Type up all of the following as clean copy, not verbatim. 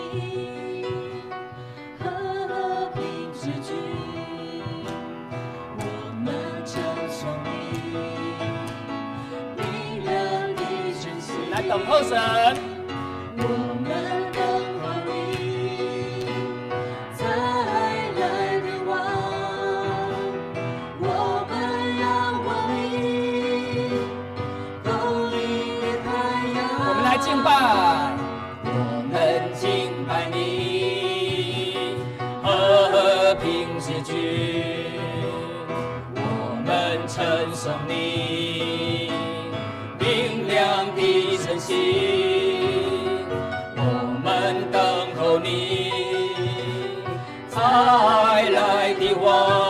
你，和平之君，我们称颂你，明亮的晨曦。 来等候神。 我们等候你，再来的王，我们仰望你，公义的太阳。 我们来敬拜， 我们敬拜你，和平之君，我们称颂你，明亮的晨曦。等候你，才来的王，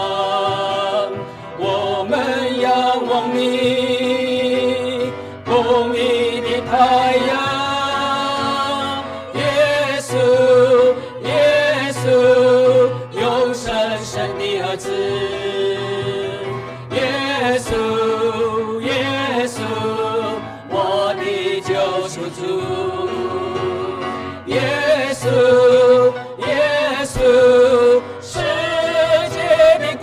我们仰望你，公义的太阳。耶稣，耶稣，永生神的儿子。耶稣，耶稣，我的救赎主。耶稣，耶稣，世界的光。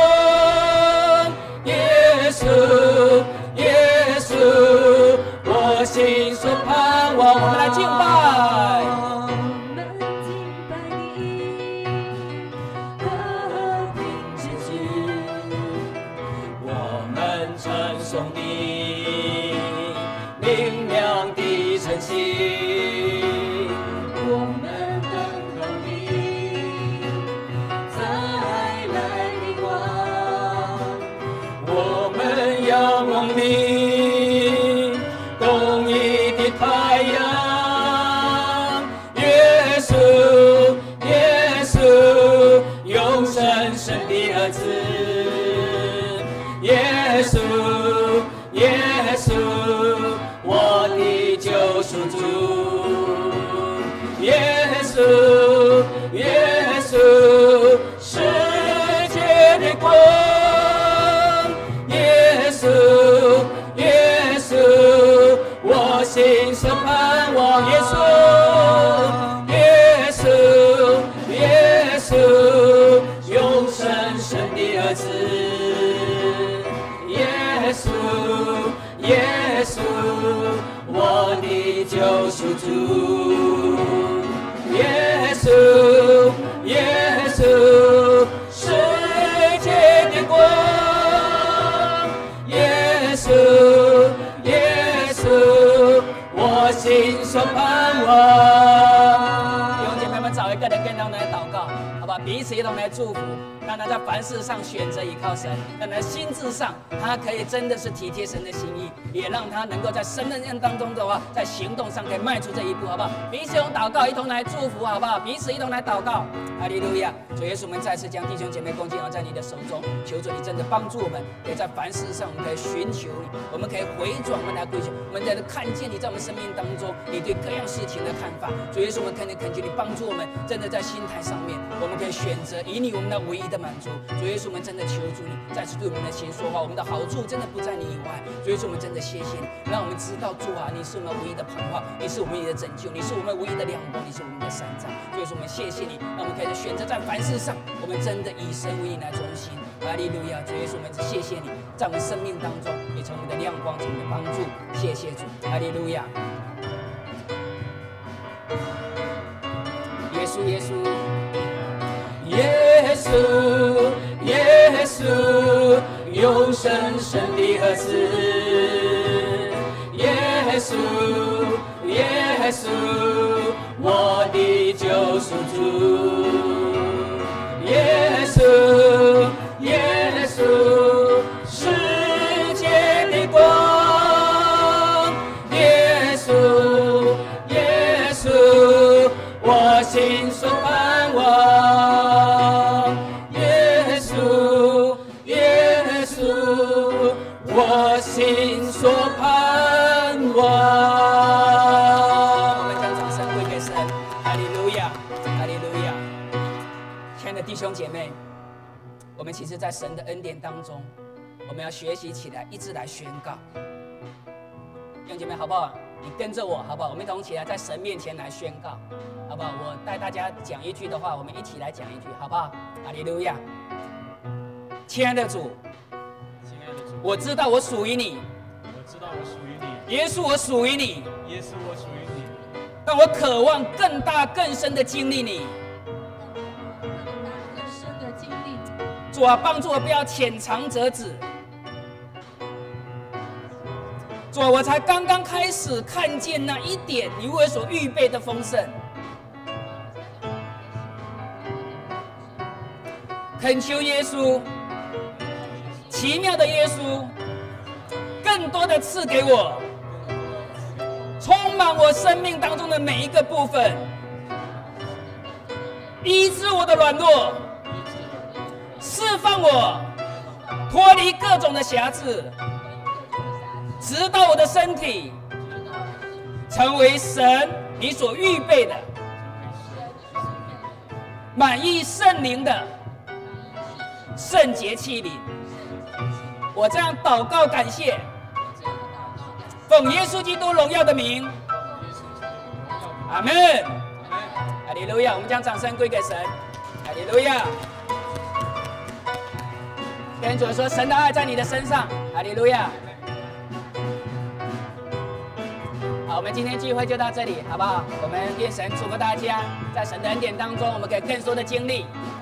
耶稣，耶稣，我心所盼望。我们来敬拜。 我们敬拜你，和平之君， 我们称颂你，明亮的晨曦。 我们等候你，再来的王， 我们仰望你，公义的太阳。耶稣，耶稣，永生神的儿子。耶稣，耶稣，我的救赎主。耶稣，耶稣，世界的光。耶稣，耶稣，我心所盼望。耶稣，耶稣，耶稣，永生神的儿子。耶稣，耶稣，我的救赎主。耶稣，耶稣，世界的光。耶稣，耶稣，我心所盼望。弟兄姐妹们，找一个人跟他们来祷告，好吧？彼此一同来祝福，让他在凡事上选择依靠神，让他心智上他可以真的是体贴神的心意，也让他能够在身份当中的话，在行动上可以迈出这一步，好不好？彼此用祷告一同来祝福，好不好？彼此一同来祷告，哈利路亚！主耶稣，我们再次将弟兄姐妹恭敬在你的手中，求主你真的帮助我们，可以在凡事上我们可以寻求你，我们可以回转，我们来归求，我们在看见你在我们生命当中，你对各样事情的看法。主耶稣，我们恳求你帮助我们，真的在心态上面，我们可以选择以你我们的唯一的满足。主耶稣，我们真的求主你再次对我们的心说话，我们的好处真的不在你以外。主耶稣，我们真的谢谢你，让我们知道主啊，你是我们唯一的盼望，你是我们唯一的拯救，你是我们唯一的亮光，你是我们的山寨。主耶稣，我们谢谢你，让我们可以选择在凡事上，我们真的以神为你来中心。哈利路亚！主耶稣，我们谢谢你，在我们生命当中，你成为我们的亮光，成为我们的帮助。谢谢主，哈利路亚！耶稣，耶稣。耶稣，耶稣，永生神的儿子。耶稣，耶稣，我的救赎主。耶稣，耶稣，世界的光。耶稣，耶稣，我心所盼望。我心所盼望。我们将掌声归给神，哈利路亚，哈利路亚！亲爱的弟兄姐妹，我们其实，在神的恩典当中，我们要学习起来，一直来宣告。弟兄姐妹，好不好？ 你跟着我，好不好？我们一同起来在神面前来宣告，好不好？我带大家讲一句的话，我们一起来讲一句，好不好？哈利路亚！亲爱的主，我知道我属于你，耶稣我属于你，但我渴望更大更深的经历你。主啊，帮助我不要浅尝辄止。主啊，我才刚刚开始看见那一点你为我所预备的丰盛。恳求耶稣，奇妙的耶稣，更多的赐给我，充满我生命当中的每一个部分，医治我的软弱，释放我，脱离各种的瑕疵，直到我的身体成为神你所预备的满意圣灵的圣洁器皿。我这样祷告感谢，奉耶稣基督荣耀的名，阿门。哈利路亚！我们将掌声归给神，哈利路亚！跟主说，神的爱在你的身上，哈利路亚！好，我们今天聚会就到这里，好不好？我们愿神祝福大家，在神的恩典当中，我们可以更多的经历